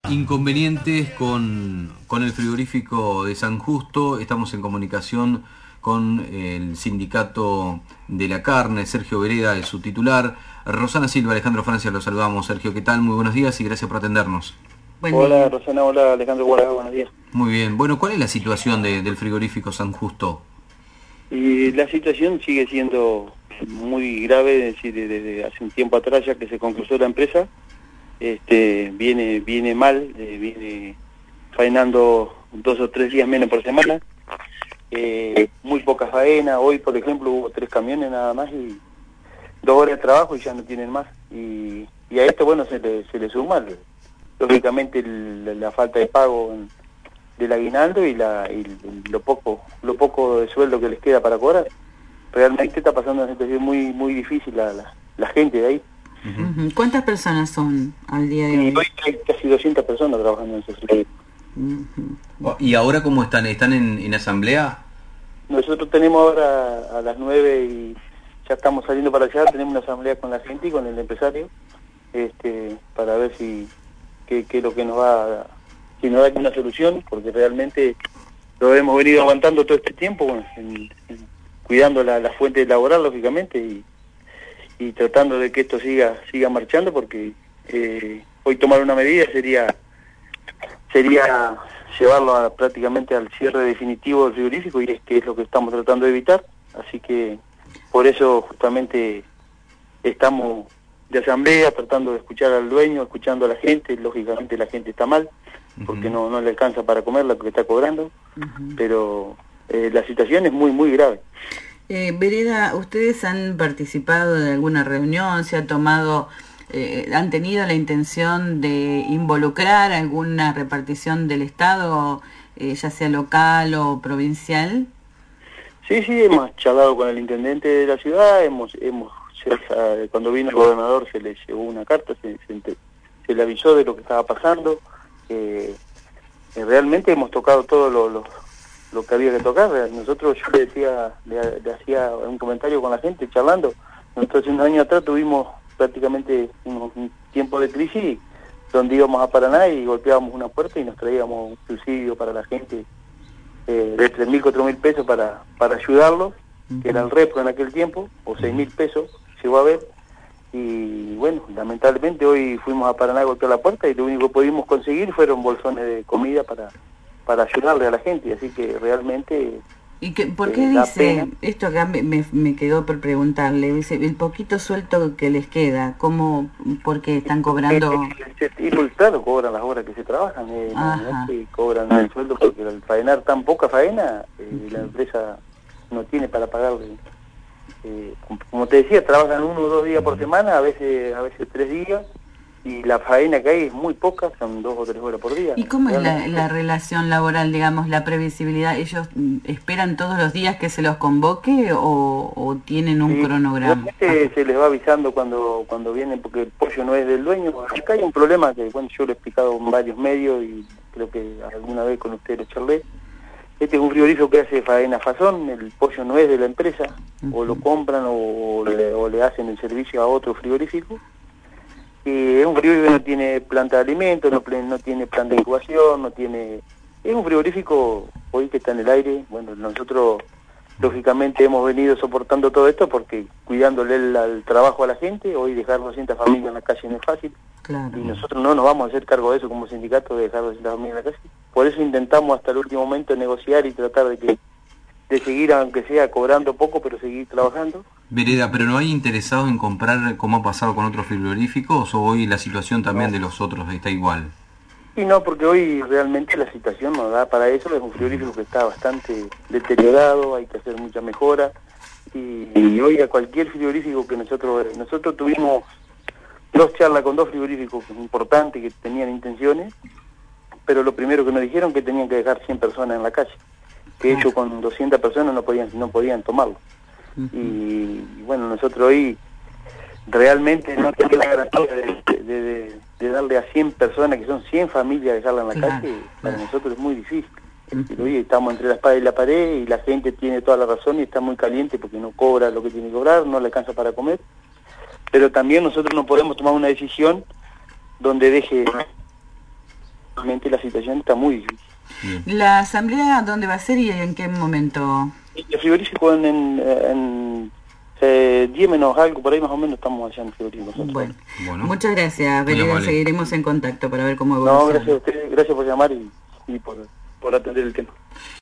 inconvenientes con el frigorífico de San Justo. Estamos en comunicación con el sindicato de la carne. Sergio Vereda es su titular. Rosana Silva, Alejandro Francia, los saludamos. Sergio, ¿qué tal? Muy buenos días y gracias por atendernos. Hola Rosana, hola Alejandro Guarda, buenos días. Muy bien. Bueno, ¿cuál es la situación del frigorífico San Justo? Y la situación sigue siendo muy grave, es decir, desde hace un tiempo atrás ya que se concluyó la empresa, viene mal, viene faenando 2 o 3 días menos por semana, muy poca faena. Hoy por ejemplo hubo 3 camiones nada más y 2 horas de trabajo y ya no tienen más, y a esto bueno se le suma lógicamente la falta de pago del aguinaldo y lo poco de sueldo que les queda para cobrar. Realmente está pasando una situación muy difícil la gente de ahí. Uh-huh. ¿Cuántas personas son al día de hoy? Y hoy hay casi 200 personas trabajando en ese sector. Uh-huh. ¿Y ahora cómo están? ¿Están en asamblea? Nosotros tenemos ahora a las 9 y ya estamos saliendo para allá, tenemos una asamblea con la gente y con el empresario, para ver qué es lo que nos va, si nos da una solución, porque realmente lo hemos venido aguantando todo este tiempo, bueno, cuidando la fuente laboral, lógicamente, y tratando de que esto siga marchando, porque hoy tomar una medida sería llevarlo prácticamente al cierre definitivo del frigorífico, y es lo que estamos tratando de evitar. Así que por eso justamente estamos de asamblea, tratando de escuchar al dueño, escuchando a la gente. Lógicamente la gente está mal, porque no le alcanza para comer lo que está cobrando, pero la situación es muy grave. Vereda, ¿ustedes han participado de alguna reunión? ¿Se ha tomado, han tenido la intención de involucrar alguna repartición del Estado, ya sea local o provincial? Sí, hemos charlado con el intendente de la ciudad, cuando vino el gobernador se le llevó una carta, se le avisó de lo que estaba pasando. Realmente hemos tocado todo lo que había que tocar. Nosotros, yo le hacía un comentario con la gente charlando. Nosotros hace unos años atrás tuvimos prácticamente un tiempo de crisis donde íbamos a Paraná y golpeábamos una puerta y nos traíamos un subsidio para la gente de 3.000, 4.000 pesos para ayudarlos, que era el repro en aquel tiempo, o 6.000 pesos llegó a ver. Y bueno, lamentablemente hoy fuimos a Paraná a golpear la puerta y lo único que pudimos conseguir fueron bolsones de comida para ayudarle a la gente, así que realmente... ¿Y por qué dice esto? Acá me quedó por preguntarle, dice, el poquito sueldo que les queda, ¿cómo, por qué están cobrando? Y pues claro, cobran las horas que se trabajan, no es que cobran el sueldo, porque al faenar tan poca faena, la empresa no tiene para pagarle. Como te decía, trabajan 1 o 2 días por semana, a veces 3 días, y la faena que hay es muy poca, son 2 o 3 horas por día. ¿Y cómo es la relación laboral, digamos, la previsibilidad? ¿Ellos esperan todos los días que se los convoque o tienen un cronograma? Se les va avisando cuando vienen, porque el pollo no es del dueño. Acá hay un problema que, bueno, yo lo he explicado en varios medios y creo que alguna vez con ustedes lo charlé. Este es un frigorífico que hace faena fazón, el pollo no es de la empresa, o lo compran o le hacen el servicio a otro frigorífico. Y es un frigorífico que no tiene planta de alimentos, no tiene plan de incubación, es un frigorífico hoy que está en el aire. Bueno, nosotros lógicamente hemos venido soportando todo esto porque cuidándole el trabajo a la gente. Hoy dejar 200 familias en la calle no es fácil. Claro. Y nosotros no nos vamos a hacer cargo de eso como sindicato, de dejar 200 familias en la calle. Por eso intentamos hasta el último momento negociar y tratar de seguir, aunque sea cobrando poco, pero seguir trabajando. Vereda, ¿pero no hay interesados en comprar como ha pasado con otros frigoríficos o hoy la situación también de los otros está igual? Y no, porque hoy realmente la situación no da para eso. Es un frigorífico que está bastante deteriorado, hay que hacer mucha mejora. Y hoy a cualquier frigorífico que nosotros tuvimos 2 charlas con 2 frigoríficos importantes que tenían intenciones, pero lo primero que nos dijeron que tenían que dejar 100 personas en la calle, que ellos con 200 personas no podían tomarlo. Y bueno, nosotros hoy realmente no tenemos la garantía de darle a 100 personas, que son 100 familias, dejarla en la calle. Para nosotros es muy difícil. Hoy estamos entre la espada y la pared y la gente tiene toda la razón y está muy caliente porque no cobra lo que tiene que cobrar, no le alcanza para comer. Pero también nosotros no podemos tomar una decisión donde deje realmente la situación está muy difícil. Bien. ¿La asamblea dónde va a ser y en qué momento? Y el frigorífico en 10 menos algo, por ahí más o menos estamos allá en el frigorífico nosotros. Bueno, muchas gracias, Muy Vereda, amable. seguiremos en contacto para ver cómo No, evoluciona. gracias a ustedes, gracias por llamar y por atender el tema.